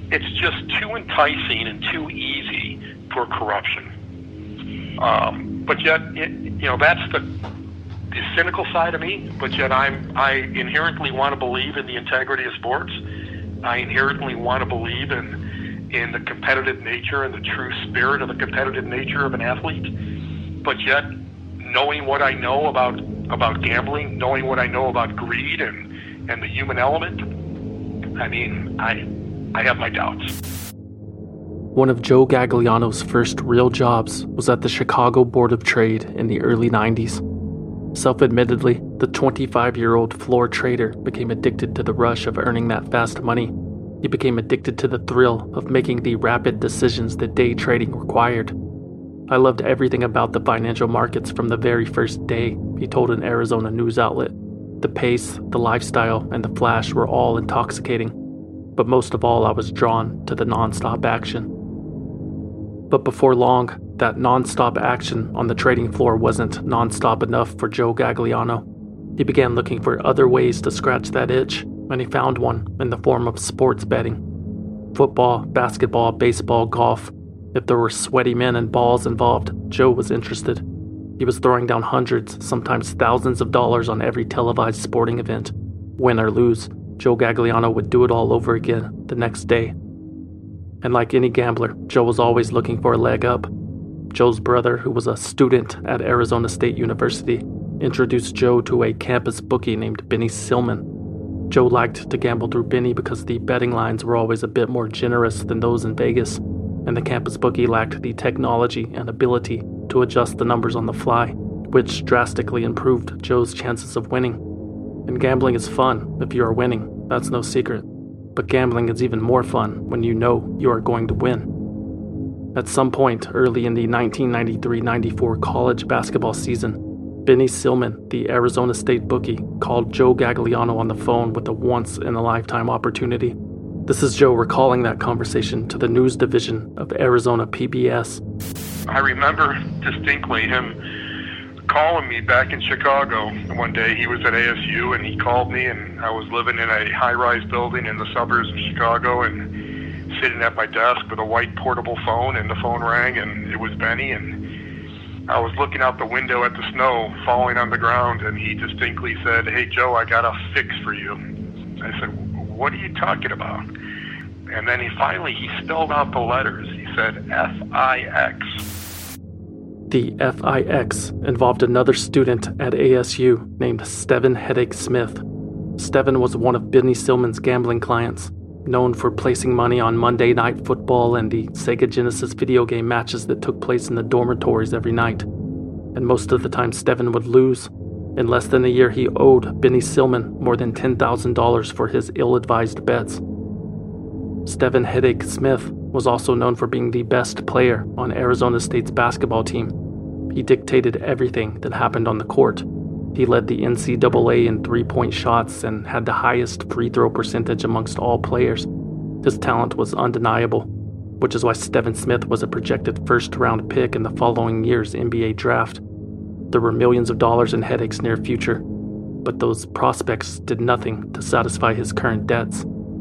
it's just too enticing and too easy for corruption. But yet, that's the cynical side of me. But yet, I inherently want to believe in the integrity of sports. I inherently want to believe in the competitive nature and the true spirit of the competitive nature of an athlete. But yet, knowing what I know about gambling, knowing what I know about greed and the human element, I have my doubts. One of Joe Gagliano's first real jobs was at the Chicago Board of Trade in the early 90s. Self-admittedly, the 25-year-old floor trader became addicted to the rush of earning that fast money. He became addicted to the thrill of making the rapid decisions that day trading required. I loved everything about the financial markets from the very first day, he told an Arizona news outlet. The pace, the lifestyle, and the flash were all intoxicating. But most of all, I was drawn to the non-stop action. But before long, that non-stop action on the trading floor wasn't non-stop enough for Joe Gagliano. He began looking for other ways to scratch that itch, and he found one in the form of sports betting. Football, basketball, baseball, golf. If there were sweaty men and balls involved, Joe was interested. He was throwing down hundreds, sometimes thousands of dollars on every televised sporting event. Win or lose, Joe Gagliano would do it all over again the next day. And like any gambler, Joe was always looking for a leg up. Joe's brother, who was a student at Arizona State University, introduced Joe to a campus bookie named Benny Silman. Joe liked to gamble through Benny because the betting lines were always a bit more generous than those in Vegas, and the campus bookie lacked the technology and ability to adjust the numbers on the fly, which drastically improved Joe's chances of winning. And gambling is fun if you are winning, that's no secret. But gambling is even more fun when you know you are going to win. At some point early in the 1993-94 college basketball season, Benny Silman, the Arizona State bookie, called Joe Gagliano on the phone with a once-in-a-lifetime opportunity. This is Joe recalling that conversation to the news division of Arizona PBS. I remember distinctly him calling me back in Chicago one day. He was at ASU and he called me, and I was living in a high-rise building in the suburbs of Chicago and sitting at my desk with a white portable phone, and the phone rang and it was Benny, and I was looking out the window at the snow falling on the ground, and he distinctly said, "Hey Joe, I got a fix for you." I said, "What are you talking about?" And then he spelled out the letters. He said FIX. The FIX involved another student at ASU named Stephen Headache Smith. Stephen was one of Benny Silman's gambling clients, known for placing money on Monday Night Football and the Sega Genesis video game matches that took place in the dormitories every night. And most of the time Stephen would lose. In less than a year, he owed Benny Silman more than $10,000 for his ill-advised bets. Stephen Headache Smith was also known for being the best player on Arizona State's basketball team. He dictated everything that happened on the court. He led the NCAA in three-point shots and had the highest free throw percentage amongst all players. His talent was undeniable, which is why Stephen Smith was a projected first-round pick in the following year's NBA draft. There were millions of dollars in Headache's near future, but those prospects did nothing to satisfy his current debts.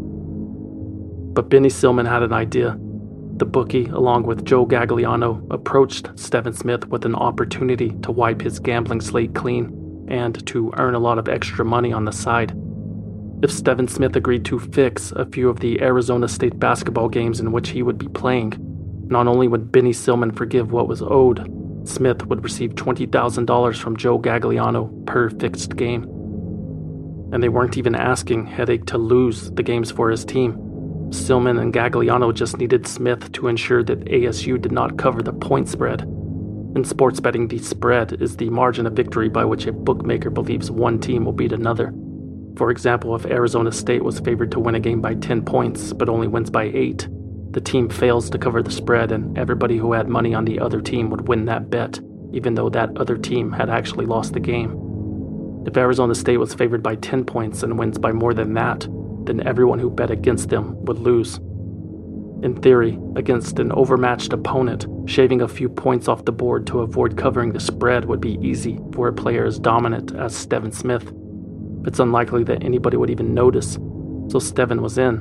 But Benny Silman had an idea. The bookie, along with Joe Gagliano, approached Stephen Smith with an opportunity to wipe his gambling slate clean and to earn a lot of extra money on the side. If Stephen Smith agreed to fix a few of the Arizona State basketball games in which he would be playing, not only would Benny Silman forgive what was owed, Smith would receive $20,000 from Joe Gagliano per fixed game. And they weren't even asking Headache to lose the games for his team. Silman and Gagliano just needed Smith to ensure that ASU did not cover the point spread. In sports betting, the spread is the margin of victory by which a bookmaker believes one team will beat another. For example, if Arizona State was favored to win a game by 10 points but only wins by 8, the team fails to cover the spread and everybody who had money on the other team would win that bet, even though that other team had actually lost the game. If Arizona State was favored by 10 points and wins by more than that, then everyone who bet against them would lose. In theory, against an overmatched opponent, shaving a few points off the board to avoid covering the spread would be easy for a player as dominant as Stephen Smith. It's unlikely that anybody would even notice, so Stephen was in.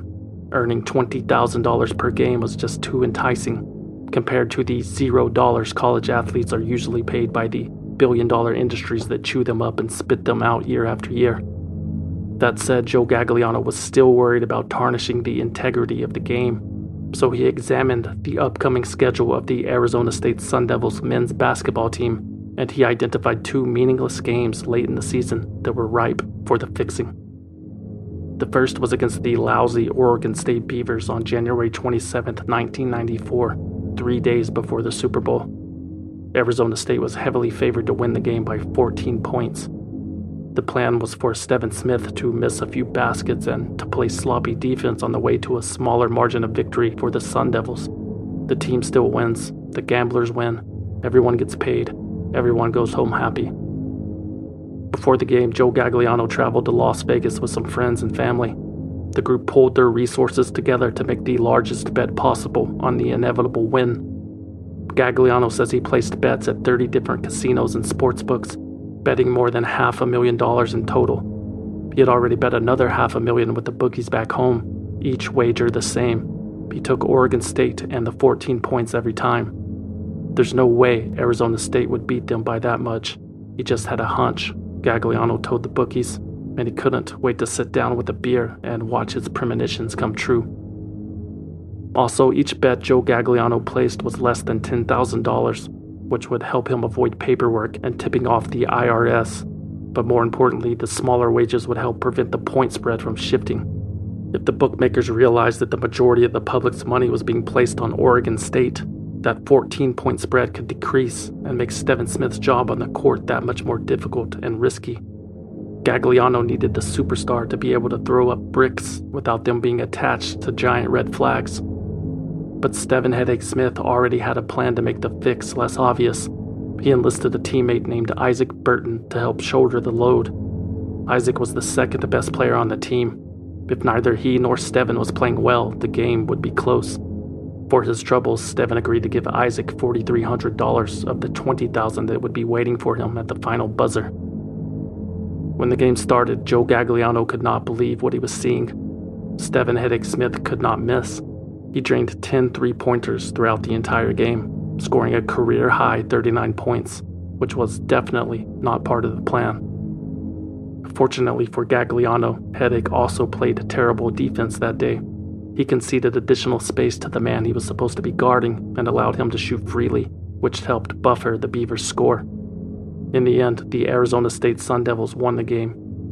Earning $20,000 per game was just too enticing compared to the $0 college athletes are usually paid by the billion-dollar industries that chew them up and spit them out year after year. That said, Joe Gagliano was still worried about tarnishing the integrity of the game, so he examined the upcoming schedule of the Arizona State Sun Devils men's basketball team, and he identified 2 meaningless games late in the season that were ripe for the fixing. The first was against the lousy Oregon State Beavers on January 27, 1994, 3 days before the Super Bowl. Arizona State was heavily favored to win the game by 14 points. The plan was for Stephen Smith to miss a few baskets and to play sloppy defense on the way to a smaller margin of victory for the Sun Devils. The team still wins, the gamblers win, everyone gets paid, everyone goes home happy. Before the game, Joe Gagliano traveled to Las Vegas with some friends and family. The group pulled their resources together to make the largest bet possible on the inevitable win. Gagliano says he placed bets at 30 different casinos and sportsbooks, betting more than $500,000 in total. He had already bet another $500,000 with the bookies back home, each wager the same. He took Oregon State and the 14 points every time. There's no way Arizona State would beat them by that much. He just had a hunch, Gagliano told the bookies, and he couldn't wait to sit down with a beer and watch his premonitions come true. Also, each bet Joe Gagliano placed was less than $10,000, which would help him avoid paperwork and tipping off the IRS. But more importantly, the smaller wagers would help prevent the point spread from shifting. If the bookmakers realized that the majority of the public's money was being placed on Oregon State, that 14-point spread could decrease and make Stephen Smith's job on the court that much more difficult and risky. Gagliano needed the superstar to be able to throw up bricks without them being attached to giant red flags. But Stephen Headache Smith already had a plan to make the fix less obvious. He enlisted a teammate named Isaac Burton to help shoulder the load. Isaac was the second best player on the team. If neither he nor Stephen was playing well, the game would be close. For his troubles, Stephen agreed to give Isaac $4,300 of the $20,000 that would be waiting for him at the final buzzer. When the game started, Joe Gagliano could not believe what he was seeing. Stephen Headache Smith could not miss. He drained 10 three-pointers throughout the entire game, scoring a career-high 39 points, which was definitely not part of the plan. Fortunately for Gagliano, Headache also played terrible defense that day. He conceded additional space to the man he was supposed to be guarding and allowed him to shoot freely, which helped buffer the Beavers' score. In the end, the Arizona State Sun Devils won the game,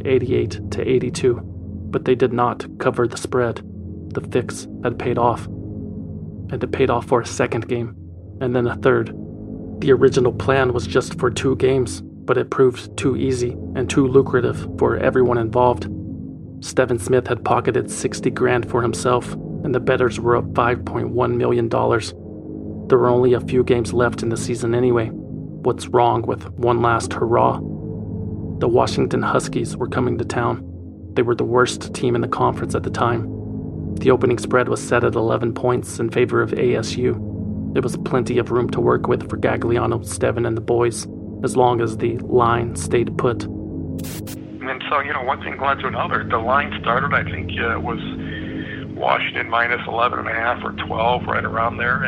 88-82, but they did not cover the spread. The fix had paid off. And it paid off for a second game, and then a third. The original plan was just for 2 games, but it proved too easy and too lucrative for everyone involved. Stephen Smith had pocketed $60,000 for himself, and the bettors were up $5.1 million. There were only a few games left in the season anyway. What's wrong with one last hurrah? The Washington Huskies were coming to town. They were the worst team in the conference at the time. The opening spread was set at 11 points in favor of ASU. There was plenty of room to work with for Gagliano, Stephen, and the boys, as long as the line stayed put. And so, one thing led to another. The line started, I think it was Washington minus 11.5 or 12, right around there.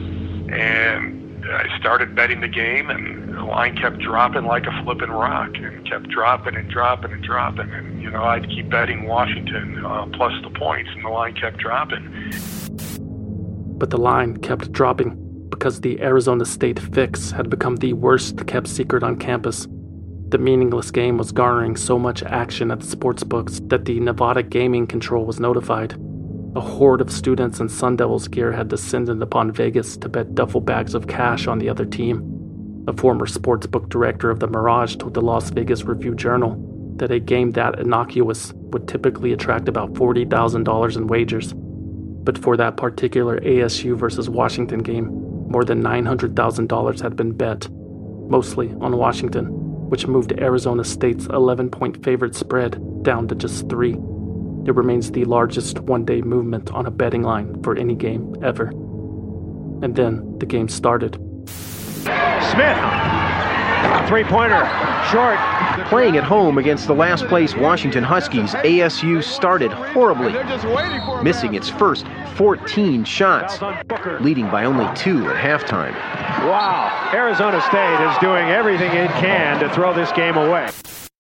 And I started betting the game, and the line kept dropping like a flipping rock, and kept dropping and dropping and dropping. And, I'd keep betting Washington plus the points, and the line kept dropping. But the line kept dropping because the Arizona State fix had become the worst-kept secret on campus. The meaningless game was garnering so much action at the sportsbooks that the Nevada Gaming Control was notified. A horde of students in Sun Devils gear had descended upon Vegas to bet duffel bags of cash on the other team. A former sportsbook director of the Mirage told the Las Vegas Review-Journal that a game that innocuous would typically attract about $40,000 in wagers. But for that particular ASU versus Washington game, more than $900,000 had been bet, mostly on Washington, which moved Arizona State's 11-point favorite spread down to just 3. It remains the largest one-day movement on a betting line for any game ever. And then the game started. Smith, three-pointer, short. Playing at home against the last-place Washington Huskies, ASU started horribly, missing its first 14 shots, leading by only 2 at halftime. Wow, Arizona State is doing everything it can to throw this game away.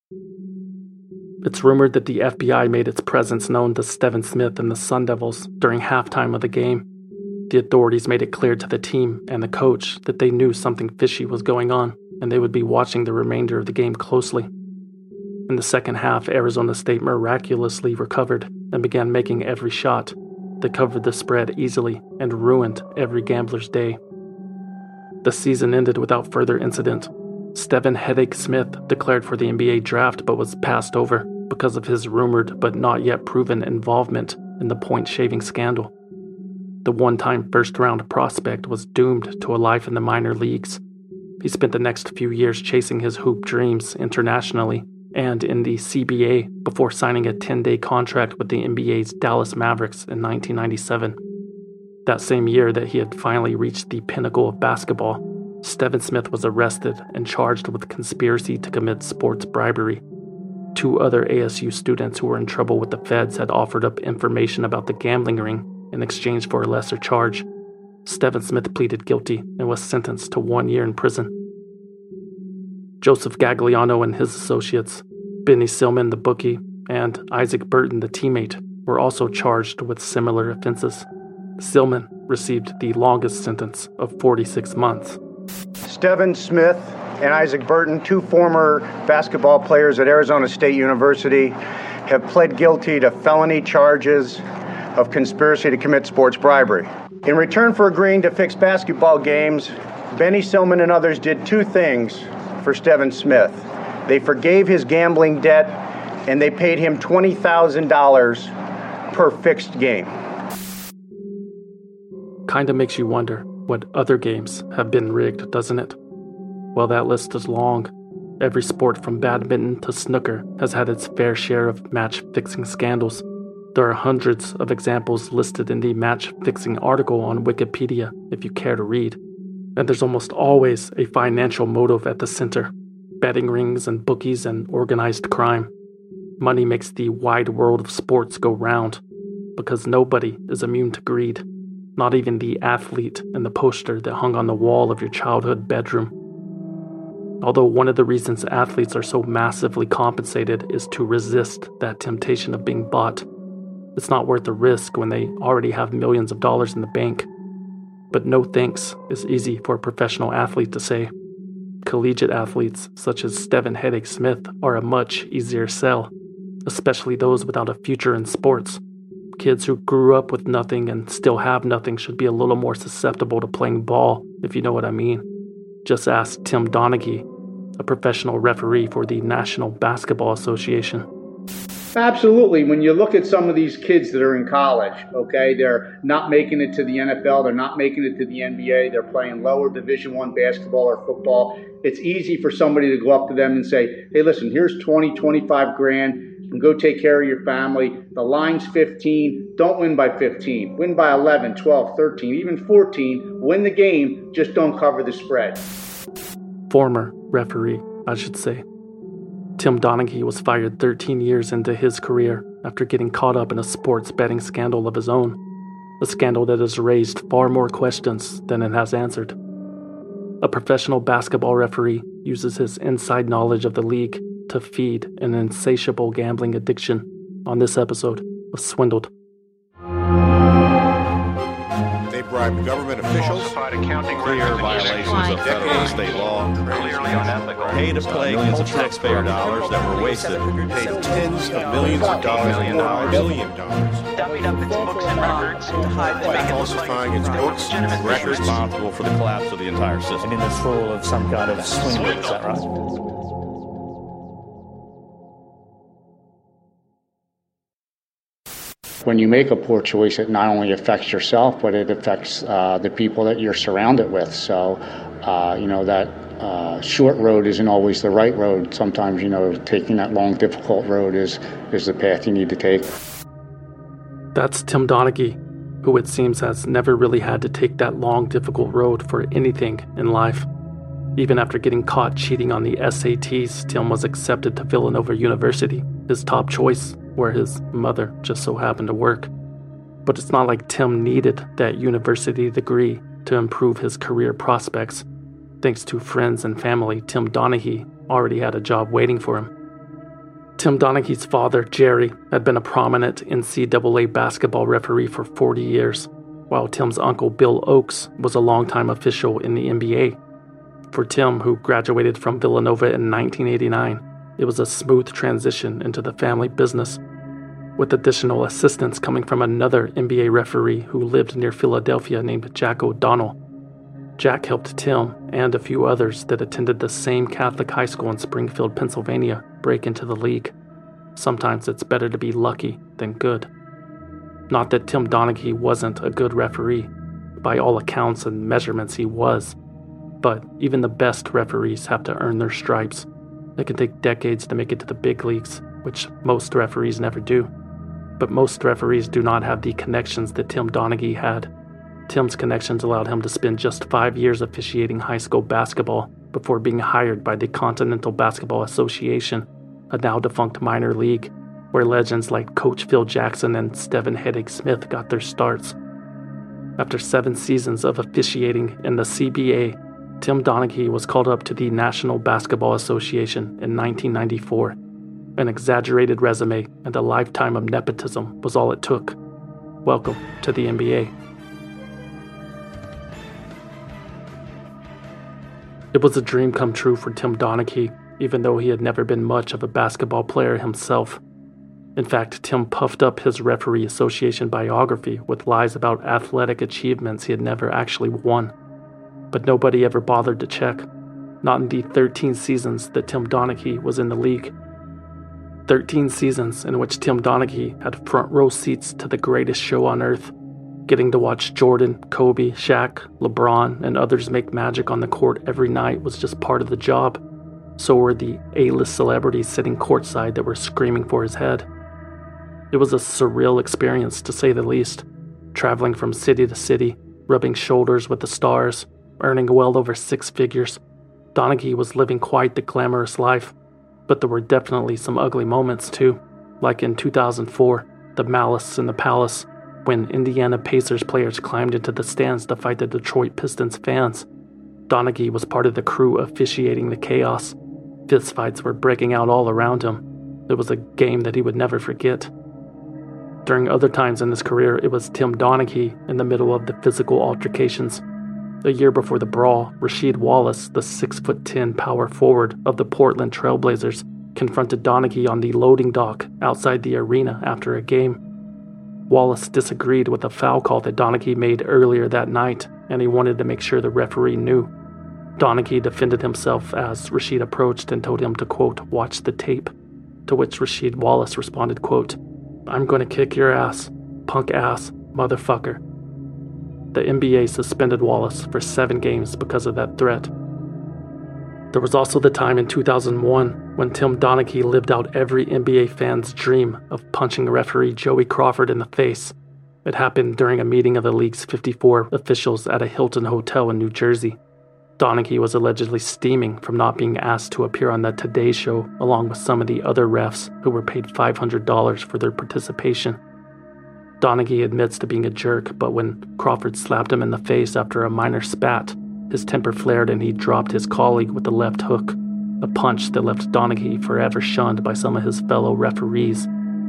It's rumored that the FBI made its presence known to Stephen Smith and the Sun Devils during halftime of the game. The authorities made it clear to the team and the coach that they knew something fishy was going on, and they would be watching the remainder of the game closely. In the second half, Arizona State miraculously recovered and began making every shot. They covered the spread easily and ruined every gambler's day. The season ended without further incident. Stephen Headache Smith declared for the NBA draft but was passed over because of his rumored but not yet proven involvement in the point-shaving scandal. The one-time first-round prospect was doomed to a life in the minor leagues. He spent the next few years chasing his hoop dreams internationally and in the CBA before signing a 10-day contract with the NBA's Dallas Mavericks in 1997. That same year that he had finally reached the pinnacle of basketball, Stephen Smith was arrested and charged with conspiracy to commit sports bribery. 2 other ASU students who were in trouble with the feds had offered up information about the gambling ring in exchange for a lesser charge. Stephen Smith pleaded guilty and was sentenced to 1 year in prison. Joseph Gagliano and his associates, Benny Silman the bookie, and Isaac Burton the teammate were also charged with similar offenses. Silman received the longest sentence of 46 months. Stephen Smith and Isaac Burton, 2 former basketball players at Arizona State University, have pled guilty to felony charges of conspiracy to commit sports bribery. In return for agreeing to fix basketball games, Benny Silman and others did 2 things for Stephen Smith. They forgave his gambling debt, and they paid him $20,000 per fixed game. Kinda makes you wonder what other games have been rigged, doesn't it? Well, that list is long. Every sport from badminton to snooker has had its fair share of match-fixing scandals. There are hundreds of examples listed in the match-fixing article on Wikipedia if you care to read. And there's almost always a financial motive at the center. Betting rings and bookies and organized crime. Money makes the wide world of sports go round, because nobody is immune to greed. Not even the athlete and the poster that hung on the wall of your childhood bedroom. Although one of the reasons athletes are so massively compensated is to resist that temptation of being bought. It's not worth the risk when they already have millions of dollars in the bank. But no thanks is easy for a professional athlete to say. Collegiate athletes, such as Stephen Headache Smith, are a much easier sell, especially those without a future in sports. Kids who grew up with nothing and still have nothing should be a little more susceptible to playing ball, if you know what I mean. Just ask Tim Donaghy, a professional referee for the National Basketball Association. Absolutely. When you look at some of these kids that are in college, okay, they're not making it to the NFL, they're not making it to the NBA, they're playing lower Division I basketball or football. It's easy for somebody to go up to them and say, hey, listen, here's 20, 25 grand. And go take care of your family. The line's 15. Don't win by 15. Win by 11, 12, 13, even 14. Win the game. Just don't cover the spread. Former referee, I should say. Tim Donaghy was fired 13 years into his career after getting caught up in a sports betting scandal of his own. A scandal that has raised far more questions than it has answered. A professional basketball referee uses his inside knowledge of the league to feed an insatiable gambling addiction on this episode of Swindled. They bribed government officials, clear violations of federal and state law, clearly unethical, pay to play millions of taxpayer dollars that were wasted, paid tens of millions of dollars, $1 billion, dummied up its books and records to hide by falsifying its books and records, responsible for the collapse of the entire system. And in this role of some kind of swindle, is that right? When you make a poor choice, it not only affects yourself, but it affects the people that you're surrounded with. So, that short road isn't always the right road. Sometimes, taking that long, difficult road is the path you need to take. That's Tim Donaghy, who it seems has never really had to take that long, difficult road for anything in life. Even after getting caught cheating on the SATs, Tim was accepted to Villanova University, his top choice, where his mother just so happened to work. But it's not like Tim needed that university degree to improve his career prospects. Thanks to friends and family, Tim Donaghy already had a job waiting for him. Tim Donaghy's father, Jerry, had been a prominent NCAA basketball referee for 40 years, while Tim's uncle, Bill Oakes, was a longtime official in the NBA. For Tim, who graduated from Villanova in 1989, it was a smooth transition into the family business, with additional assistance coming from another NBA referee who lived near Philadelphia named Jack O'Donnell. Jack helped Tim and a few others that attended the same Catholic high school in Springfield, Pennsylvania, break into the league. Sometimes it's better to be lucky than good. Not that Tim Donaghy wasn't a good referee. By all accounts and measurements, he was. But even the best referees have to earn their stripes. It can take decades to make it to the big leagues, which most referees never do. But most referees do not have the connections that Tim Donaghy had. Tim's connections allowed him to spend just 5 years officiating high school basketball before being hired by the Continental Basketball Association, a now-defunct minor league, where legends like Coach Phil Jackson and Stephen Headache Smith got their starts. After 7 seasons of officiating in the CBA, Tim Donaghy was called up to the National Basketball Association in 1994. An exaggerated resume and a lifetime of nepotism was all it took. Welcome to the NBA. It was a dream come true for Tim Donaghy, even though he had never been much of a basketball player himself. In fact, Tim puffed up his referee association biography with lies about athletic achievements he had never actually won. But nobody ever bothered to check, not in the 13 seasons that Tim Donaghy was in the league. 13 seasons in which Tim Donaghy had front row seats to the greatest show on earth, getting to watch Jordan, Kobe, Shaq, LeBron, and others make magic on the court every night was just part of the job. So were the A-list celebrities sitting courtside that were screaming for his head. It was a surreal experience, to say the least, traveling from city to city, rubbing shoulders with the stars, earning well over 6 figures. Donaghy was living quite the glamorous life, but there were definitely some ugly moments too, like in 2004, the Malice in the Palace, when Indiana Pacers players climbed into the stands to fight the Detroit Pistons fans. Donaghy was part of the crew officiating the chaos. Fistfights were breaking out all around him. It was a game that he would never forget. During other times in his career, it was Tim Donaghy in the middle of the physical altercations. A year before the brawl, Rasheed Wallace, the 6'10" power forward of the Portland Trailblazers, confronted Donaghy on the loading dock outside the arena after a game. Wallace disagreed with a foul call that Donaghy made earlier that night, and he wanted to make sure the referee knew. Donaghy defended himself as Rasheed approached and told him to, quote, watch the tape, to which Rasheed Wallace responded, quote, I'm going to kick your ass, punk ass, motherfucker. The NBA suspended Wallace for 7 games because of that threat. There was also the time in 2001 when Tim Donaghy lived out every NBA fan's dream of punching referee Joey Crawford in the face. It happened during a meeting of the league's 54 officials at a Hilton hotel in New Jersey. Donaghy was allegedly steaming from not being asked to appear on the Today Show along with some of the other refs who were paid $500 for their participation. Donaghy admits to being a jerk, but when Crawford slapped him in the face after a minor spat, his temper flared and he dropped his colleague with the left hook, a punch that left Donaghy forever shunned by some of his fellow referees.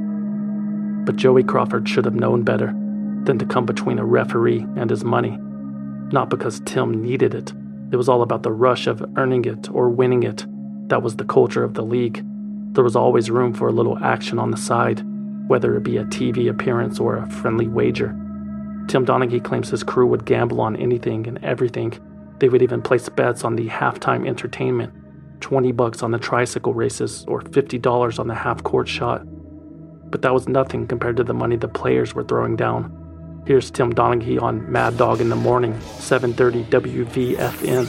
But Joey Crawford should have known better than to come between a referee and his money. Not because Tim needed it. It was all about the rush of earning it or winning it. That was the culture of the league. There was always room for a little action on the side, whether it be a TV appearance or a friendly wager. Tim Donaghy claims his crew would gamble on anything and everything. They would even place bets on the halftime entertainment, $20 on the tricycle races, or $50 on the half-court shot. But that was nothing compared to the money the players were throwing down. Here's Tim Donaghy on Mad Dog in the Morning, 7:30 WVFN,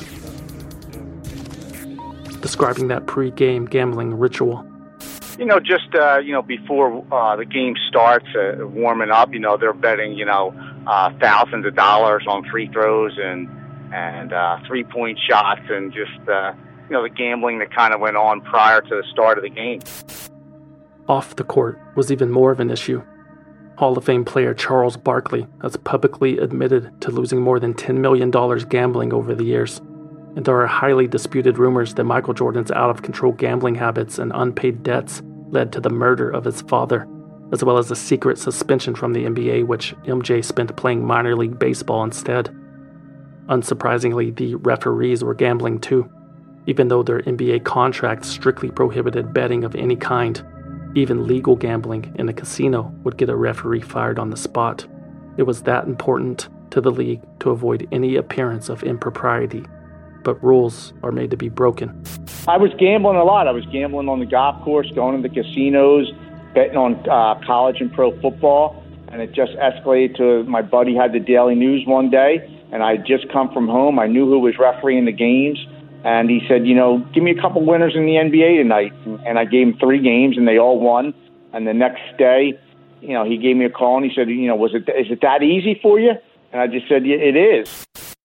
describing that pre-game gambling ritual. Just before the game starts, warming up, they're betting, thousands of dollars on free throws and and 3-point shots, and just the gambling that kind of went on prior to the start of the game. Off the court was even more of an issue. Hall of Fame player Charles Barkley has publicly admitted to losing more than $10 million gambling over the years, and there are highly disputed rumors that Michael Jordan's out-of-control gambling habits and unpaid debts led to the murder of his father, as well as a secret suspension from the NBA, which MJ spent playing minor league baseball instead. Unsurprisingly, the referees were gambling too, even though their NBA contract strictly prohibited betting of any kind. Even legal gambling in a casino would get a referee fired on the spot. It was that important to the league to avoid any appearance of impropriety. But rules are made to be broken. I was gambling a lot. I was gambling on the golf course, going to the casinos, betting on college and pro football. And it just escalated to my buddy had the Daily News one day, and I had just come from home. I knew who was refereeing the games. And he said, give me a couple winners in the NBA tonight. And I gave him 3 games, and they all won. And the next day, he gave me a call, and he said, is it that easy for you? And I just said, yeah, it is.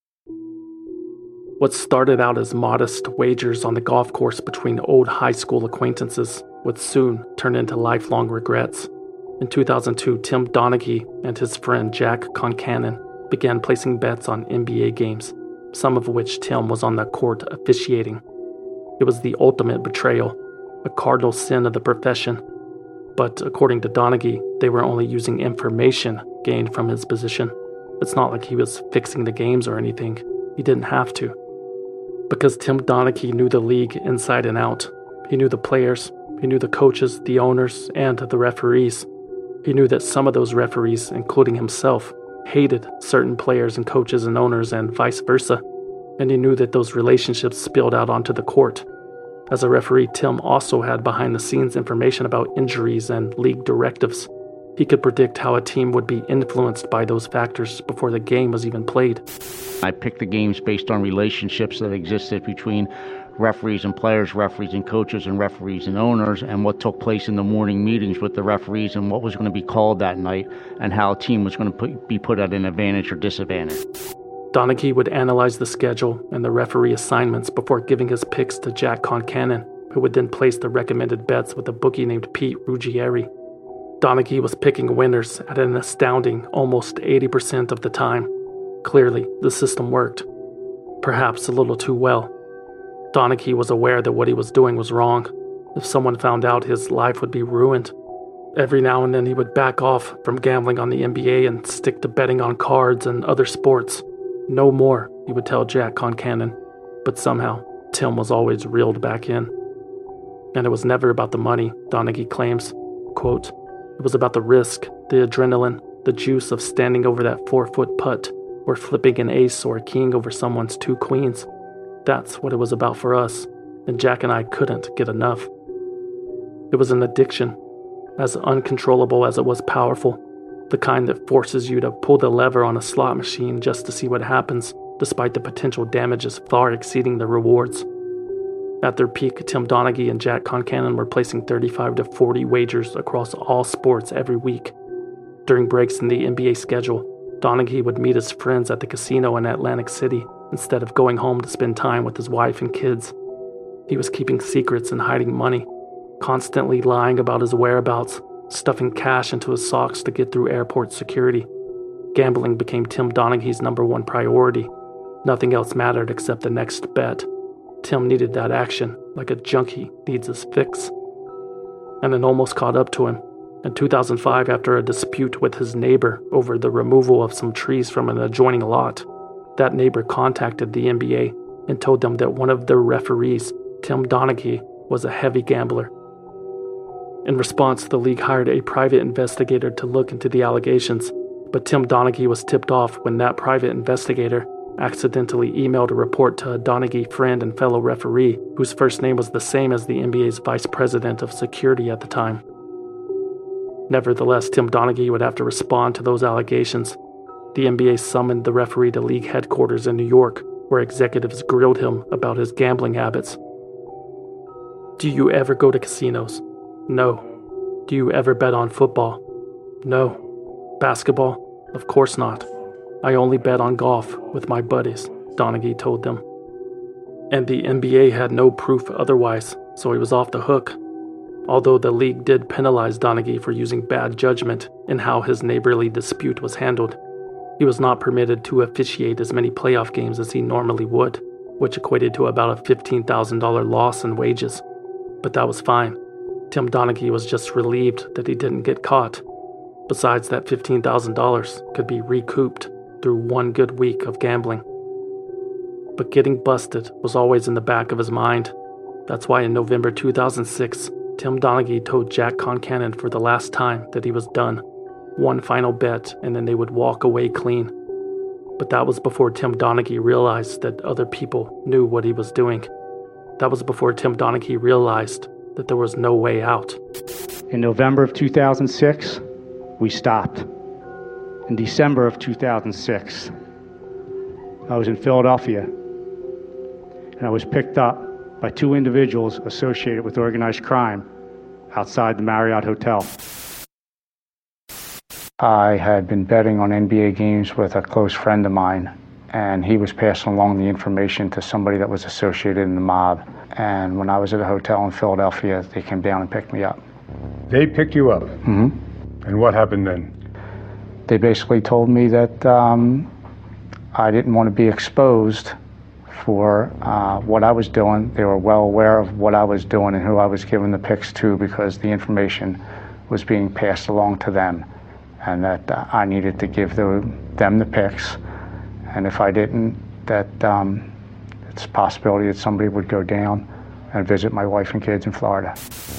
What started out as modest wagers on the golf course between old high school acquaintances would soon turn into lifelong regrets. In 2002, Tim Donaghy and his friend Jack Concannon began placing bets on NBA games, some of which Tim was on the court officiating. It was the ultimate betrayal, a cardinal sin of the profession. But according to Donaghy, they were only using information gained from his position. It's not like he was fixing the games or anything. He didn't have to. Because Tim Donaghy knew the league inside and out. He knew the players, he knew the coaches, the owners, and the referees. He knew that some of those referees, including himself, hated certain players and coaches and owners and vice versa, and he knew that those relationships spilled out onto the court. As a referee, Tim also had behind-the-scenes information about injuries and league directives. He could predict how a team would be influenced by those factors before the game was even played. I picked the games based on relationships that existed between referees and players, referees and coaches, and referees and owners, and what took place in the morning meetings with the referees and what was going to be called that night and how a team was going to be put at an advantage or disadvantage. Donaghy would analyze the schedule and the referee assignments before giving his picks to Jack Concannon, who would then place the recommended bets with a bookie named Pete Ruggieri. Donaghy was picking winners at an astounding almost 80% of the time. Clearly, the system worked. Perhaps a little too well. Donaghy was aware that what he was doing was wrong. If someone found out, his life would be ruined. Every now and then he would back off from gambling on the NBA and stick to betting on cards and other sports. No more, he would tell Jack Concannon. But somehow, Tim was always reeled back in. And it was never about the money, Donaghy claims. Quote, "It was about the risk, the adrenaline, the juice of standing over that 4-foot putt, or flipping an ace or a king over someone's 2 queens. That's what it was about for us, and Jack and I couldn't get enough." It was an addiction, as uncontrollable as it was powerful, the kind that forces you to pull the lever on a slot machine just to see what happens, despite the potential damages far exceeding the rewards. At their peak, Tim Donaghy and Jack Concannon were placing 35 to 40 wagers across all sports every week. During breaks in the NBA schedule, Donaghy would meet his friends at the casino in Atlantic City instead of going home to spend time with his wife and kids. He was keeping secrets and hiding money, constantly lying about his whereabouts, stuffing cash into his socks to get through airport security. Gambling became Tim Donaghy's #1 priority. Nothing else mattered except the next bet. Tim needed that action, like a junkie needs his fix. And it almost caught up to him. In 2005, after a dispute with his neighbor over the removal of some trees from an adjoining lot, that neighbor contacted the NBA and told them that one of their referees, Tim Donaghy, was a heavy gambler. In response, the league hired a private investigator to look into the allegations, but Tim Donaghy was tipped off when that private investigator accidentally emailed a report to a Donaghy friend and fellow referee whose first name was the same as the NBA's vice president of security at the time. Nevertheless, Tim Donaghy would have to respond to those allegations. The NBA summoned the referee to league headquarters in New York, where executives grilled him about his gambling habits. "Do you ever go to casinos?" "No." "Do you ever bet on football?" "No." "Basketball?" "Of course not. I only bet on golf with my buddies." Donaghy told them. And the NBA had no proof otherwise, so he was off the hook. Although the league did penalize Donaghy for using bad judgment in how his neighborly dispute was handled, he was not permitted to officiate as many playoff games as he normally would, which equated to about a $15,000 loss in wages. But that was fine. Tim Donaghy was just relieved that he didn't get caught. Besides, that $15,000 could be recouped through one good week of gambling. But getting busted was always in the back of his mind. That's why in November 2006, Tim Donaghy told Jack Concannon for the last time that he was done. One final bet, and then they would walk away clean. But that was before Tim Donaghy realized that other people knew what he was doing. That was before Tim Donaghy realized that there was no way out. In November of 2006, we stopped. In December of 2006, I was in Philadelphia, and I was picked up by two individuals associated with organized crime outside the Marriott Hotel. I had been betting on NBA games with a close friend of mine, and he was passing along the information to somebody that was associated in the mob. And when I was at a hotel in Philadelphia, they came down and picked me up. They picked you up? Mm-hmm. And what happened then? They basically told me that I didn't want to be exposed for what I was doing. They were well aware of what I was doing and who I was giving the picks to, because the information was being passed along to them, and that I needed to give them the picks. And if I didn't, that it's a possibility that somebody would go down and visit my wife and kids in Florida.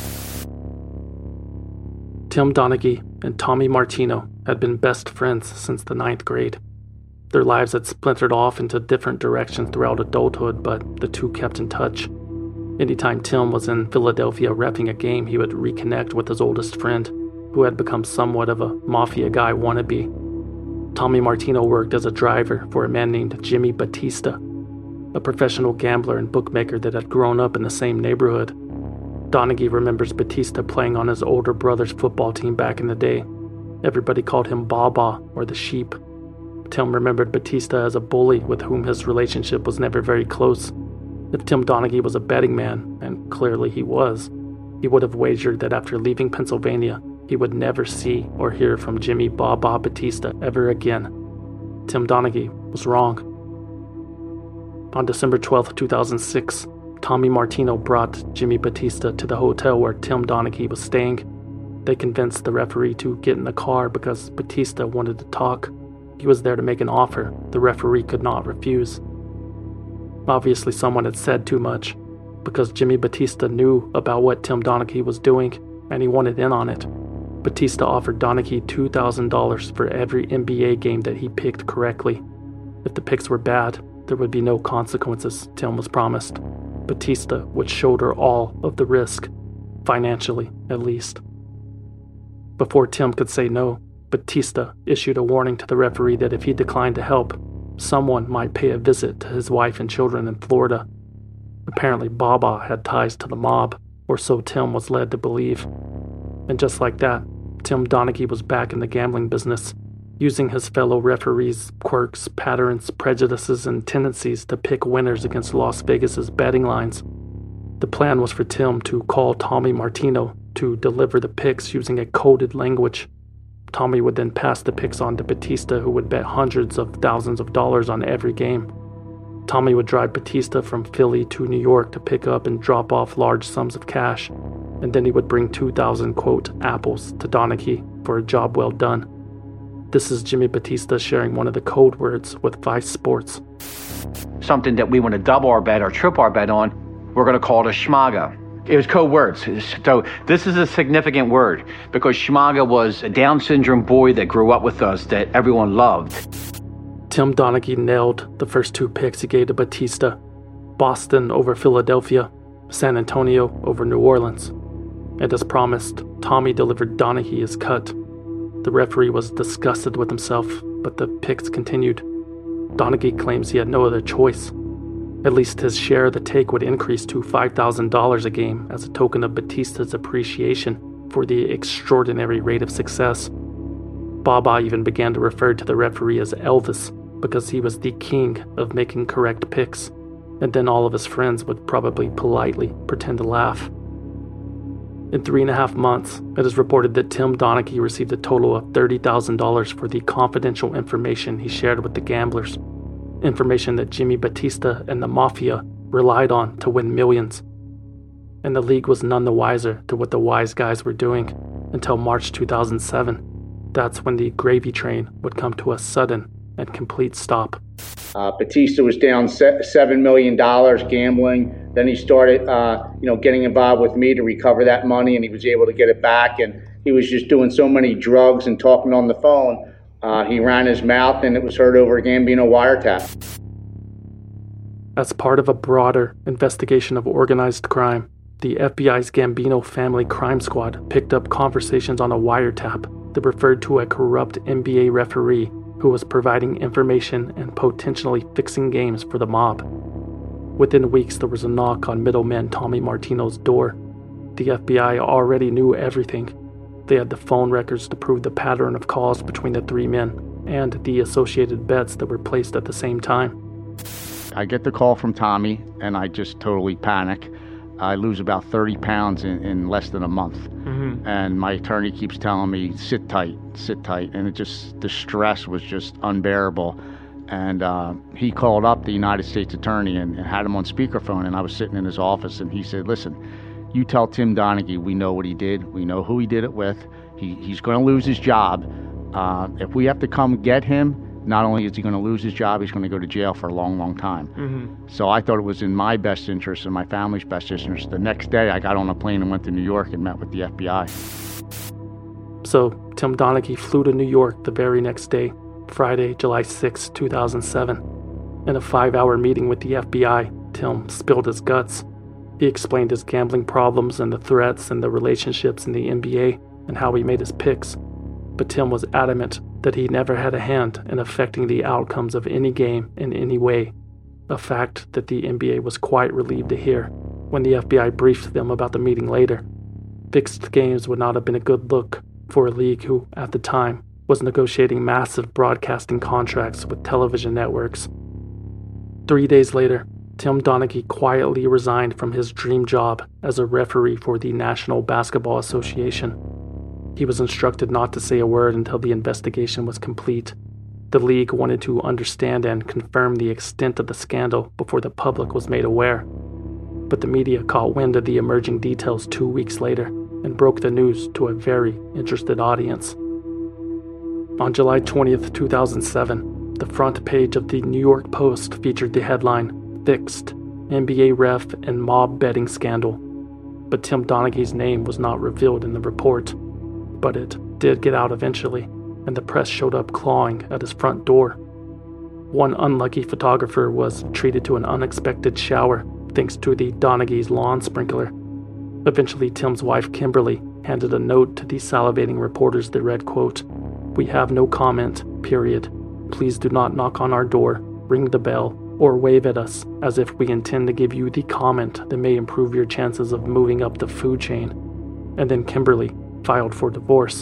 Tim Donaghy and Tommy Martino had been best friends since the 9th grade. Their lives had splintered off into different directions throughout adulthood, but the two kept in touch. Anytime Tim was in Philadelphia reffing a game, he would reconnect with his oldest friend, who had become somewhat of a mafia guy wannabe. Tommy Martino worked as a driver for a man named Jimmy Batista, a professional gambler and bookmaker that had grown up in the same neighborhood. Donaghy remembers Batista playing on his older brother's football team back in the day. Everybody called him Baba, or the Sheep. Tim remembered Batista as a bully with whom his relationship was never very close. If Tim Donaghy was a betting man, and clearly he was, he would have wagered that after leaving Pennsylvania, he would never see or hear from Jimmy Baba Batista ever again. Tim Donaghy was wrong. On December 12, 2006, Tommy Martino brought Jimmy Batista to the hotel where Tim Donaghy was staying. They convinced the referee to get in the car because Batista wanted to talk. He was there to make an offer the referee could not refuse. Obviously, someone had said too much, because Jimmy Batista knew about what Tim Donaghy was doing, and he wanted in on it. Batista offered Donaghy $2,000 for every NBA game that he picked correctly. If the picks were bad, there would be no consequences, Tim was promised. Batista would shoulder all of the risk, financially at least. Before Tim could say no, Batista issued a warning to the referee that if he declined to help, someone might pay a visit to his wife and children in Florida. Apparently Baba had ties to the mob, or so Tim was led to believe. And just like that, Tim Donaghy was back in the gambling business, using his fellow referees' quirks, patterns, prejudices, and tendencies to pick winners against Las Vegas's betting lines. The plan was for Tim to call Tommy Martino to deliver the picks using a coded language. Tommy would then pass the picks on to Batista, who would bet hundreds of thousands of dollars on every game. Tommy would drive Batista from Philly to New York to pick up and drop off large sums of cash, and then he would bring 2,000, quote, apples to Donaghy for a job well done. This is Jimmy Batista sharing one of the code words with Vice Sports. Something that we want to double our bet or triple our bet on, we're going to call it a schmaga. It was code words. So this is a significant word because Schmaga was a Down syndrome boy that grew up with us that everyone loved. Tim Donaghy nailed the first two picks he gave to Batista: Boston over Philadelphia, San Antonio over New Orleans. And as promised, Tommy delivered Donaghy his cut. The referee was disgusted with himself, but the picks continued. Donaghy claims he had no other choice. At least his share of the take would increase to $5,000 a game as a token of Batista's appreciation for the extraordinary rate of success. Baba even began to refer to the referee as Elvis, because he was the king of making correct picks, and then all of his friends would probably politely pretend to laugh. In 3.5 months, it is reported that Tim Donaghy received a total of $30,000 for the confidential information he shared with the gamblers, information that Jimmy Batista and the Mafia relied on to win millions. And the league was none the wiser to what the wise guys were doing until March 2007. That's when the gravy train would come to a sudden and complete stop. Batista was down $7 million gambling. Then he started, getting involved with me to recover that money, and he was able to get it back. And he was just doing so many drugs and talking on the phone. He ran his mouth, and it was heard over a Gambino wiretap. As part of a broader investigation of organized crime, the FBI's Gambino Family Crime Squad picked up conversations on a wiretap that referred to a corrupt NBA referee who was providing information and potentially fixing games for the mob. Within weeks, there was a knock on middleman Tommy Martino's door. The FBI already knew everything. They had the phone records to prove the pattern of calls between the three men and the associated bets that were placed at the same time. I get the call from Tommy, and I just totally panic. I lose about 30 pounds in less than a month. And my attorney keeps telling me, sit tight. And the stress was just unbearable. And he called up the United States attorney and had him on speakerphone, and I was sitting in his office, and he said, listen, you tell Tim Donaghy we know what he did. We know who he did it with. He's going to lose his job. If we have to come get him, not only is he going to lose his job, he's going to go to jail for a long, long time. So I thought it was in my best interest and my family's best interest. The next day, I got on a plane and went to New York and met with the FBI. So Tim Donaghy flew to New York the very next day, Friday, July 6, 2007. In a 5-hour meeting with the FBI, Tim spilled his guts. He explained his gambling problems and the threats and the relationships in the NBA and how he made his picks. But Tim was adamant that he never had a hand in affecting the outcomes of any game in any way, a fact that the NBA was quite relieved to hear when the FBI briefed them about the meeting later. Fixed games would not have been a good look for a league who, at the time, was negotiating massive broadcasting contracts with television networks. 3 days later, Tim Donaghy quietly resigned from his dream job as a referee for the National Basketball Association. He was instructed not to say a word until the investigation was complete. The league wanted to understand and confirm the extent of the scandal before the public was made aware. But the media caught wind of the emerging details 2 weeks later and broke the news to a very interested audience. On July 20th, 2007, the front page of the New York Post featured the headline, "Fixed, NBA Ref and Mob Betting Scandal." But Tim Donaghy's name was not revealed in the report. But it did get out eventually, and the press showed up clawing at his front door. One unlucky photographer was treated to an unexpected shower thanks to the Donaghy's lawn sprinkler. Eventually, Tim's wife, Kimberly, handed a note to the salivating reporters that read, quote, "We have no comment, period. Please do not knock on our door, ring the bell, or wave at us as if we intend to give you the comment that may improve your chances of moving up the food chain." And then Kimberly filed for divorce.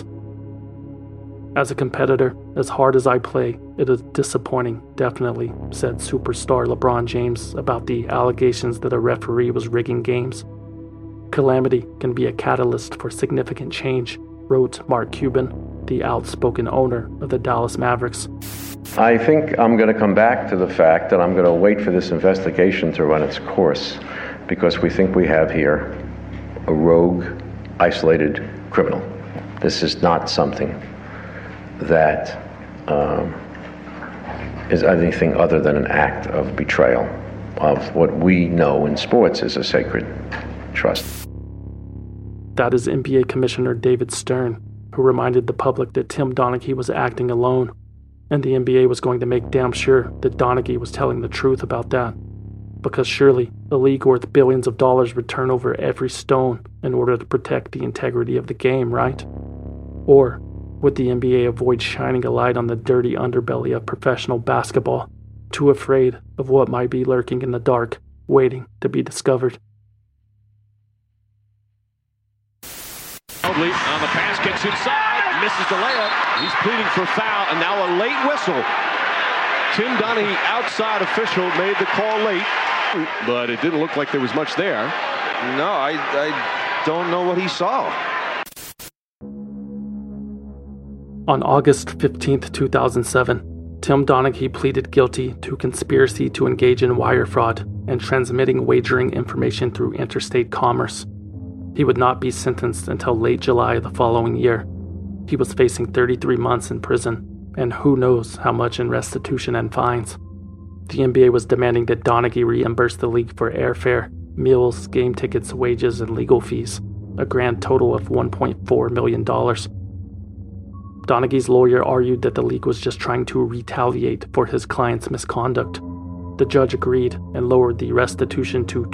"As a competitor, as hard as I play, it is disappointing, definitely," said superstar LeBron James about the allegations that a referee was rigging games. "Calamity can be a catalyst for significant change," wrote Mark Cuban, the outspoken owner of the Dallas Mavericks. "I think I'm going to come back to the fact that I'm going to wait for this investigation to run its course, because we think we have here a rogue, isolated criminal. This is not something that is anything other than an act of betrayal of what we know in sports is a sacred trust." That is NBA Commissioner David Stern, who reminded the public that Tim Donaghy was acting alone, and the NBA was going to make damn sure that Donaghy was telling the truth about that. Because surely a league worth billions of dollars would turn over every stone in order to protect the integrity of the game, right? Or would the NBA avoid shining a light on the dirty underbelly of professional basketball, too afraid of what might be lurking in the dark, waiting to be discovered? On the pass, kicks inside, misses the layup. He's pleading for foul, and now a late whistle. Tim Donaghy, outside official, made the call late, but it didn't look like there was much there. No, I don't know what he saw. On August 15th, 2007, Tim Donaghy pleaded guilty to conspiracy to engage in wire fraud and transmitting wagering information through interstate commerce. He would not be sentenced until late July of the following year. He was facing 33 months in prison, and who knows how much in restitution and fines. The NBA was demanding that Donaghy reimburse the league for airfare, meals, game tickets, wages, and legal fees, a grand total of $1.4 million. Donaghy's lawyer argued that the league was just trying to retaliate for his client's misconduct. The judge agreed and lowered the restitution to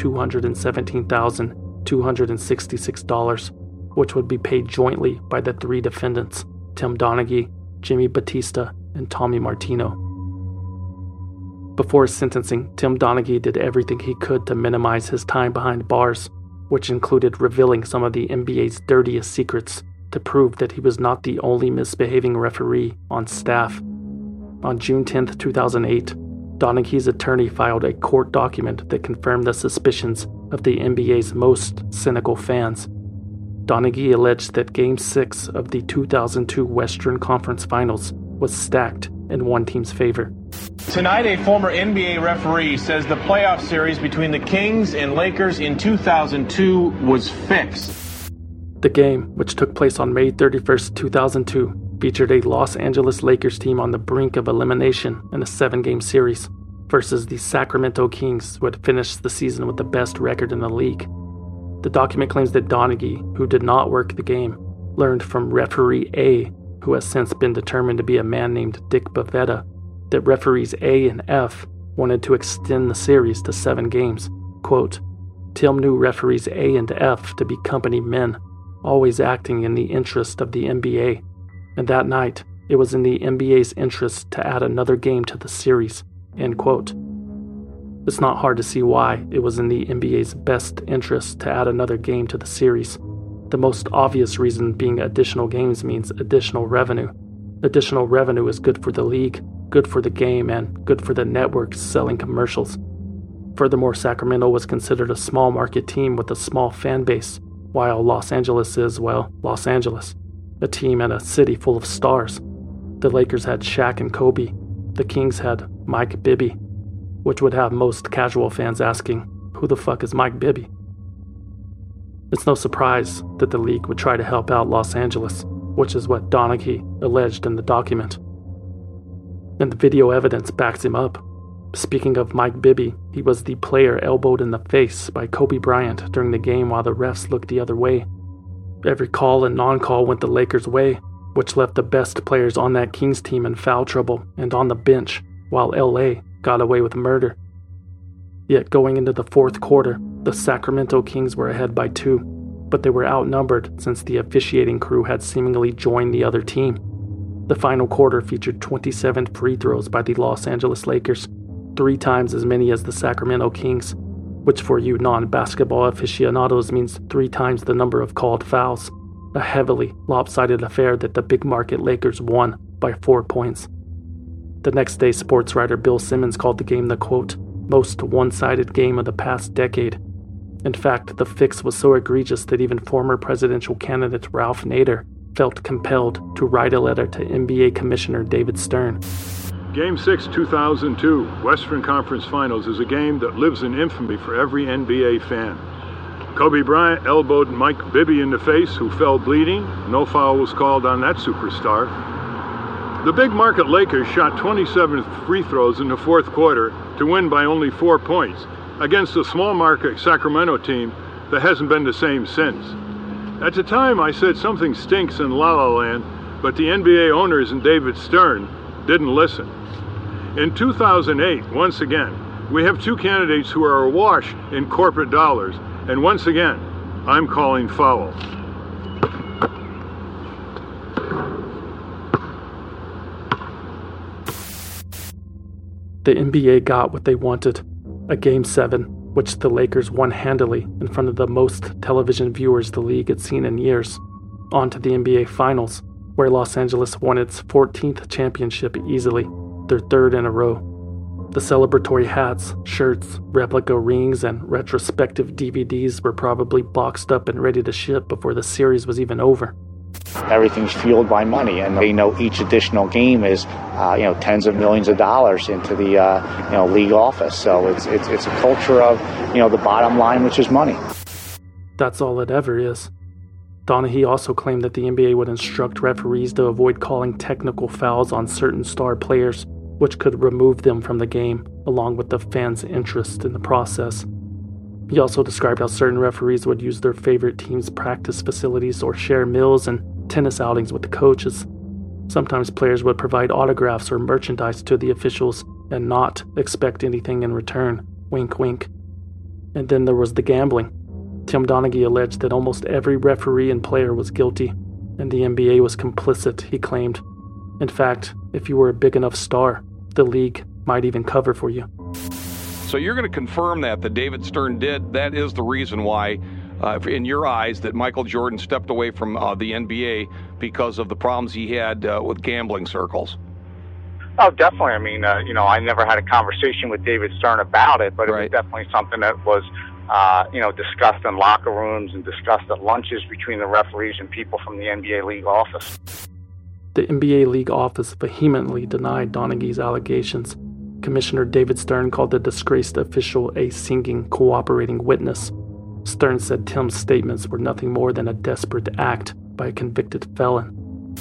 $217,266, which would be paid jointly by the three defendants, Tim Donaghy, Jimmy Batista, and Tommy Martino. Before his sentencing, Tim Donaghy did everything he could to minimize his time behind bars, which included revealing some of the NBA's dirtiest secrets to prove that he was not the only misbehaving referee on staff. On June 10, 2008, Donaghy's attorney filed a court document that confirmed the suspicions of the NBA's most cynical fans. Donaghy alleged that Game 6 of the 2002 Western Conference Finals was stacked in one team's favor. Tonight, a former NBA referee says the playoff series between the Kings and Lakers in 2002 was fixed. The game, which took place on May 31st, 2002, featured a Los Angeles Lakers team on the brink of elimination in a 7-game series versus the Sacramento Kings, who had finished the season with the best record in the league. The document claims that Donaghy, who did not work the game, learned from referee A, who has since been determined to be a man named Dick Bavetta, that referees A and F wanted to extend the series to 7 games. Quote, Tim knew referees A and F to be company men, always acting in the interest of the NBA, and that night, it was in the NBA's interest to add another game to the series, end quote. It's not hard to see why it was in the NBA's best interest to add another game to the series. The most obvious reason being additional games means additional revenue. Additional revenue is good for the league, good for the game, and good for the networks selling commercials. Furthermore, Sacramento was considered a small market team with a small fan base, while Los Angeles is, well, Los Angeles, a team and a city full of stars. The Lakers had Shaq and Kobe. The Kings had Mike Bibby, which would have most casual fans asking, who the fuck is Mike Bibby? It's no surprise that the league would try to help out Los Angeles, which is what Donaghy alleged in the document. And the video evidence backs him up. Speaking of Mike Bibby, he was the player elbowed in the face by Kobe Bryant during the game while the refs looked the other way. Every call and non-call went the Lakers' way, which left the best players on that Kings team in foul trouble and on the bench, while LA got away with murder. Yet going into the fourth quarter, the Sacramento Kings were ahead by 2, but they were outnumbered since the officiating crew had seemingly joined the other team. The final quarter featured 27 free throws by the Los Angeles Lakers, 3 times as many as the Sacramento Kings, which for you non-basketball aficionados means 3 times the number of called fouls, a heavily lopsided affair that the big-market Lakers won by 4 points. The next day, sports writer Bill Simmons called the game the, quote, most one-sided game of the past decade. In fact, the fix was so egregious that even former presidential candidate Ralph Nader felt compelled to write a letter to NBA Commissioner David Stern. Game 6, 2002, Western Conference Finals is a game that lives in infamy for every NBA fan. Kobe Bryant elbowed Mike Bibby in the face, who fell bleeding. No foul was called on that superstar. The big market Lakers shot 27 free throws in the fourth quarter to win by only 4 points against a small market Sacramento team that hasn't been the same since. At the time, I said something stinks in La La Land, but the NBA owners and David Stern didn't listen. In 2008, once again, we have 2 candidates who are awash in corporate dollars, and once again, I'm calling foul. The NBA got what they wanted, a Game 7, which the Lakers won handily in front of the most television viewers the league had seen in years. On to the NBA Finals, where Los Angeles won its 14th championship easily, their 3rd in a row. The celebratory hats, shirts, replica rings, and retrospective DVDs were probably boxed up and ready to ship before the series was even over. Everything's fueled by money, and they know each additional game is, tens of millions of dollars into the, league office. So it's a culture of, the bottom line, which is money. That's all it ever is. Donaghy also claimed that the NBA would instruct referees to avoid calling technical fouls on certain star players, which could remove them from the game, along with the fans' interest in the process. He also described how certain referees would use their favorite team's practice facilities or share meals and tennis outings with the coaches. Sometimes players would provide autographs or merchandise to the officials and not expect anything in return. Wink, wink. And then there was the gambling. Tim Donaghy alleged that almost every referee and player was guilty, and the NBA was complicit, he claimed. In fact, if you were a big enough star, the league might even cover for you. So you're going to confirm that David Stern did. That is the reason why, in your eyes, that Michael Jordan stepped away from the NBA because of the problems he had with gambling circles. Oh, definitely. I mean, I never had a conversation with David Stern about it, but it was definitely something that was, discussed in locker rooms and discussed at lunches between the referees and people from the NBA league office. The NBA league office vehemently denied Donaghy's allegations. Commissioner David Stern called the disgraced official a singing, cooperating witness. Stern said Tim's statements were nothing more than a desperate act by a convicted felon.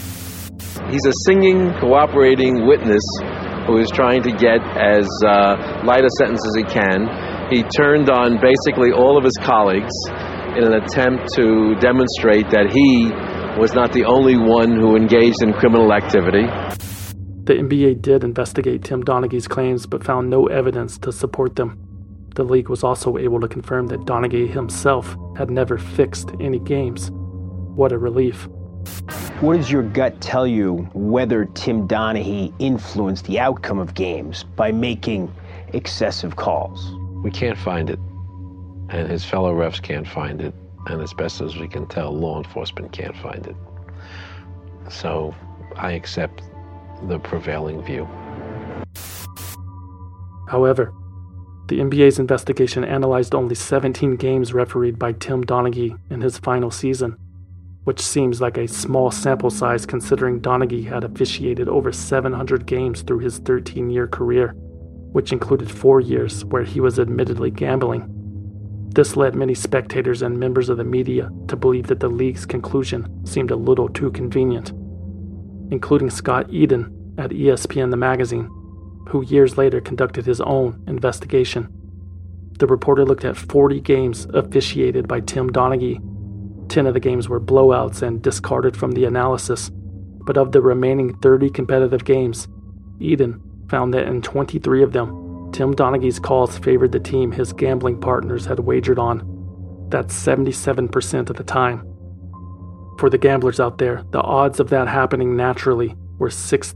He's a singing, cooperating witness who is trying to get as light a sentence as he can. He turned on basically all of his colleagues in an attempt to demonstrate that he was not the only one who engaged in criminal activity. The NBA did investigate Tim Donaghy's claims but found no evidence to support them. The league was also able to confirm that Donaghy himself had never fixed any games. What a relief. What does your gut tell you whether Tim Donaghy influenced the outcome of games by making excessive calls? We can't find it, and his fellow refs can't find it, and as best as we can tell, law enforcement can't find it. So I accept the prevailing view. However, the NBA's investigation analyzed only 17 games refereed by Tim Donaghy in his final season, which seems like a small sample size considering Donaghy had officiated over 700 games through his 13-year career, which included 4 years where he was admittedly gambling. This led many spectators and members of the media to believe that the league's conclusion seemed a little too convenient, including Scott Eden at ESPN The Magazine, who years later conducted his own investigation. The reporter looked at 40 games officiated by Tim Donaghy. 10 of the games were blowouts and discarded from the analysis, but of the remaining 30 competitive games, Eden found that in 23 of them, Tim Donaghy's calls favored the team his gambling partners had wagered on. That's 77% of the time. For the gamblers out there, the odds of that happening naturally were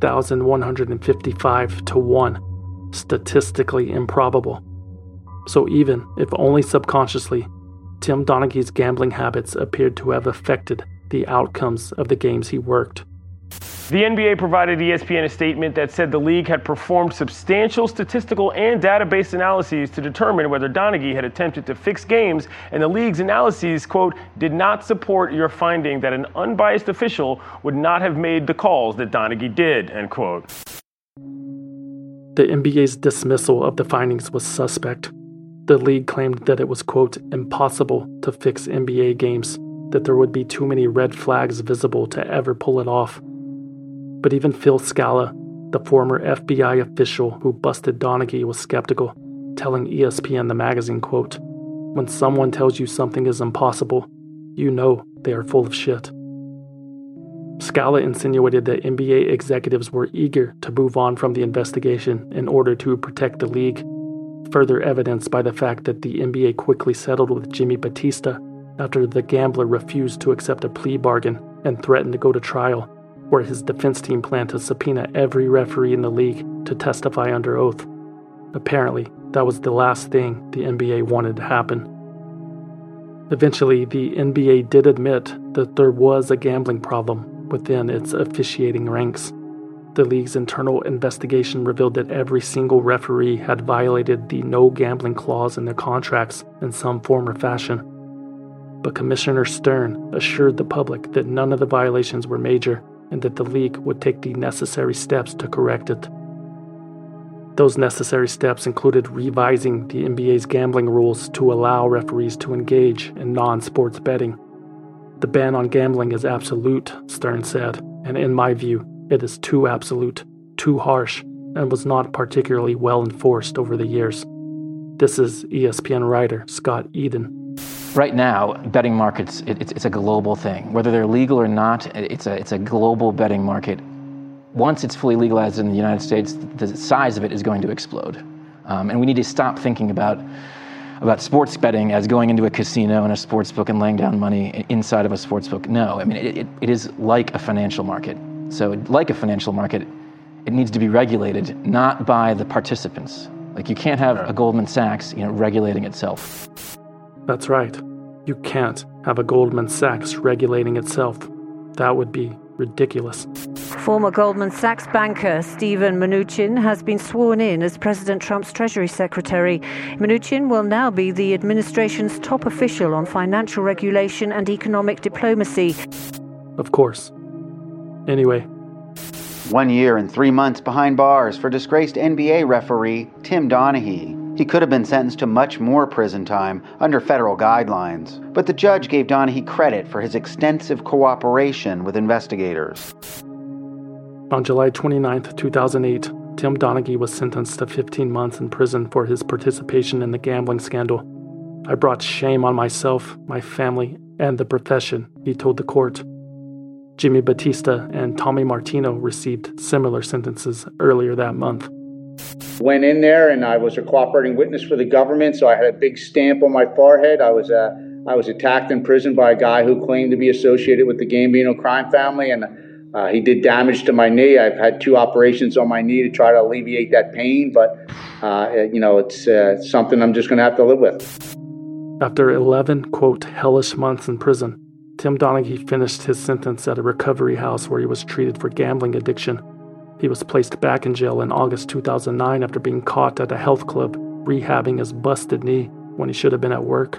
6,155 to 1, statistically improbable. So even if only subconsciously, Tim Donaghy's gambling habits appeared to have affected the outcomes of the games he worked. The NBA provided ESPN a statement that said the league had performed substantial statistical and database analyses to determine whether Donaghy had attempted to fix games, and the league's analyses, quote, did not support your finding that an unbiased official would not have made the calls that Donaghy did, end quote. The NBA's dismissal of the findings was suspect. The league claimed that it was, quote, impossible to fix NBA games, that there would be too many red flags visible to ever pull it off. But even Phil Scala, the former FBI official who busted Donaghy, was skeptical, telling ESPN The Magazine, quote, when someone tells you something is impossible, you know they are full of shit. Scala insinuated that NBA executives were eager to move on from the investigation in order to protect the league, further evidenced by the fact that the NBA quickly settled with Jimmy Batista after the gambler refused to accept a plea bargain and threatened to go to trial, where his defense team planned to subpoena every referee in the league to testify under oath. Apparently, that was the last thing the NBA wanted to happen. Eventually, the NBA did admit that there was a gambling problem within its officiating ranks. The league's internal investigation revealed that every single referee had violated the no gambling clause in their contracts in some form or fashion. But Commissioner Stern assured the public that none of the violations were major and that the league would take the necessary steps to correct it. Those necessary steps included revising the NBA's gambling rules to allow referees to engage in non-sports betting. The ban on gambling is absolute, Stern said, and in my view, it is too absolute, too harsh, and was not particularly well enforced over the years. This is ESPN writer Scott Eden. Right now, betting markets, it's a global thing. Whether they're legal or not, it's a global betting market. Once it's fully legalized in the United States, the size of it is going to explode. And we need to stop thinking about sports betting as going into a casino and a sports book and laying down money inside of a sports book. No, I mean, it is like a financial market. So like a financial market, it needs to be regulated, not by the participants. Like you can't have a Goldman Sachs, regulating itself. That's right. You can't have a Goldman Sachs regulating itself. That would be ridiculous. Former Goldman Sachs banker Steven Mnuchin has been sworn in as President Trump's Treasury Secretary. Mnuchin will now be the administration's top official on financial regulation and economic diplomacy. Of course. Anyway. 1 year and 3 months behind bars for disgraced NBA referee Tim Donaghy. He could have been sentenced to much more prison time under federal guidelines, but the judge gave Donaghy credit for his extensive cooperation with investigators. On July 29, 2008, Tim Donaghy was sentenced to 15 months in prison for his participation in the gambling scandal. I brought shame on myself, my family, and the profession, he told the court. Jimmy Batista and Tommy Martino received similar sentences earlier that month. Went in there and I was a cooperating witness for the government, so I had a big stamp on my forehead. I was attacked in prison by a guy who claimed to be associated with the Gambino crime family, and he did damage to my knee. I've had 2 operations on my knee to try to alleviate that pain, but it's something I'm just going to have to live with. After 11, quote, hellish months in prison, Tim Donaghy finished his sentence at a recovery house where he was treated for gambling addiction. He was placed back in jail in August 2009 after being caught at a health club rehabbing his busted knee when he should have been at work.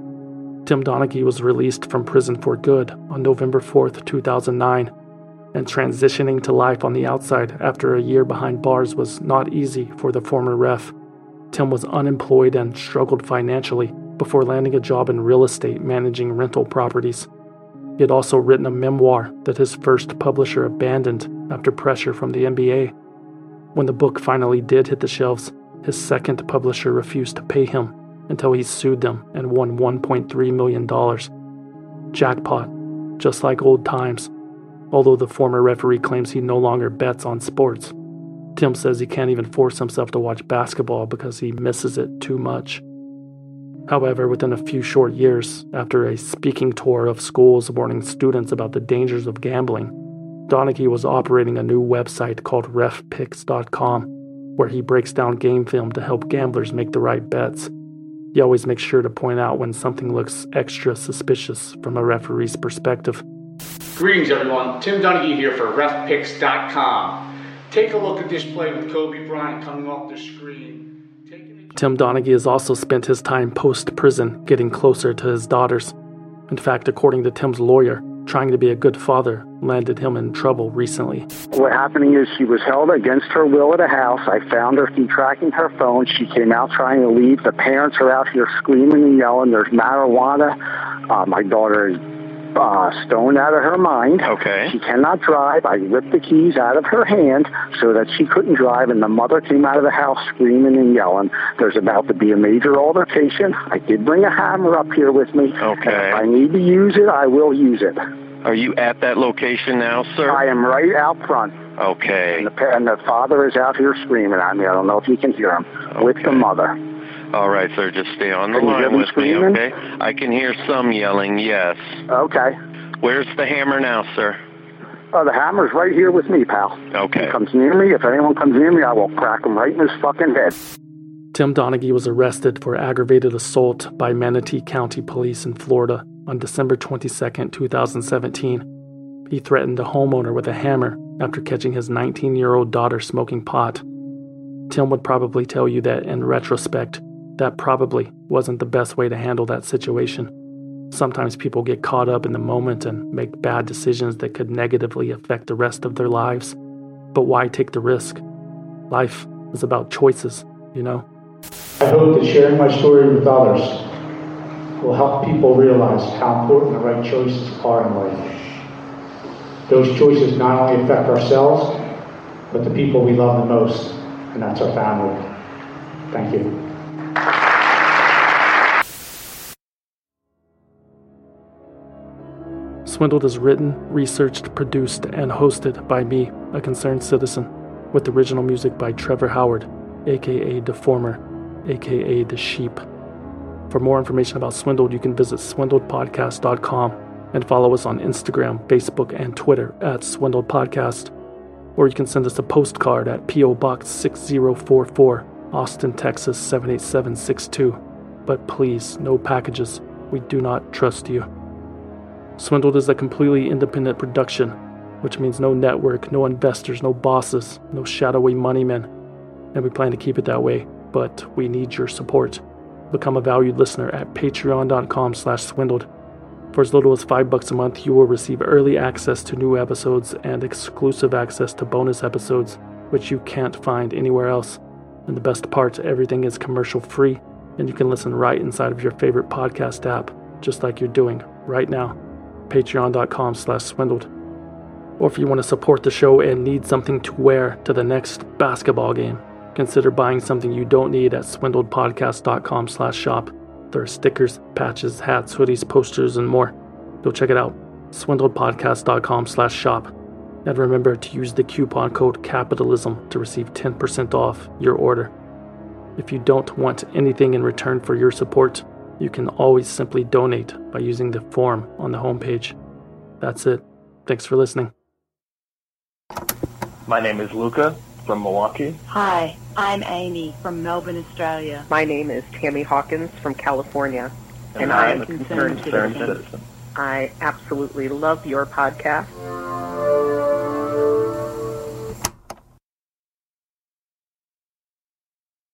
Tim Donaghy was released from prison for good on November 4th, 2009, and transitioning to life on the outside after a year behind bars was not easy for the former ref. Tim was unemployed and struggled financially before landing a job in real estate managing rental properties. He had also written a memoir that his first publisher abandoned after pressure from the NBA. When the book finally did hit the shelves, his second publisher refused to pay him until he sued them and won $1.3 million. Jackpot, just like old times. Although the former referee claims he no longer bets on sports, Tim says he can't even force himself to watch basketball because he misses it too much. However, within a few short years, after a speaking tour of schools warning students about the dangers of gambling, Donaghy was operating a new website called refpicks.com, where he breaks down game film to help gamblers make the right bets. He always makes sure to point out when something looks extra suspicious from a referee's perspective. Greetings, everyone. Tim Donaghy here for refpicks.com. Take a look at this play with Kobe Bryant coming off the screen. Tim Donaghy has also spent his time post-prison getting closer to his daughters. In fact, according to Tim's lawyer, trying to be a good father landed him in trouble recently. What happened is she was held against her will at a house. I found her through tracking her phone. She came out trying to leave. The parents are out here screaming and yelling. There's marijuana. My daughter is stoned out of her mind. Okay. She cannot drive. I ripped the keys out of her hand so that she couldn't drive, and the mother came out of the house screaming and yelling. There's about to be a major altercation. I did bring a hammer up here with me. Okay. And if I need to use it, I will use it. Are you at that location now, sir? I am right out front. Okay. And the father is out here screaming at me. I don't know if you can hear him. Okay. With the mother. All right, sir. Just stay on the line with me, okay? I can hear some yelling, yes. Okay. Where's the hammer now, sir? The hammer's right here with me, pal. Okay. If he comes near me, if anyone comes near me, I will crack him right in his fucking head. Tim Donaghy was arrested for aggravated assault by Manatee County Police in Florida on December 22, 2017. He threatened a homeowner with a hammer after catching his 19-year-old daughter smoking pot. Tim would probably tell you that in retrospect, that probably wasn't the best way to handle that situation. Sometimes people get caught up in the moment and make bad decisions that could negatively affect the rest of their lives. But why take the risk? Life is about choices, you know? I hope that sharing my story with others will help people realize how important the right choices are in life. Those choices not only affect ourselves, but the people we love the most, and that's our family. Thank you. Swindled is written, researched, produced, and hosted by me, a concerned citizen, with original music by Trevor Howard, aka Deformer, aka The Sheep. For more information about Swindled, you can visit swindledpodcast.com and follow us on Instagram, Facebook, and Twitter at Swindled Podcast. Or you can send us a postcard at P.O. Box 6044, Austin, Texas 78762. But please, no packages. We do not trust you. Swindled is a completely independent production, which means no network, no investors, no bosses, no shadowy moneymen. And we plan to keep it that way, but we need your support. Become a valued listener at patreon.com/swindled. For as little as $5 a month, you will receive early access to new episodes and exclusive access to bonus episodes, which you can't find anywhere else. And the best part, everything is commercial free, and you can listen right inside of your favorite podcast app, just like you're doing right now. Patreon.com/swindled. Or if you want to support the show and need something to wear to the next basketball game, consider buying something you don't need at swindledpodcast.com/shop. There are stickers, patches, hats, hoodies, posters, and more. Go check it out. swindledpodcast.com/shop. And remember to use the coupon code CAPITALISM to receive 10% off your order. If you don't want anything in return for your support, you can always simply donate by using the form on the homepage. That's it. Thanks for listening. My name is Luca from Milwaukee. Hi, I'm Amy from Melbourne, Australia. My name is Tammy Hawkins from California. And I am a concerned citizen. I absolutely love your podcast.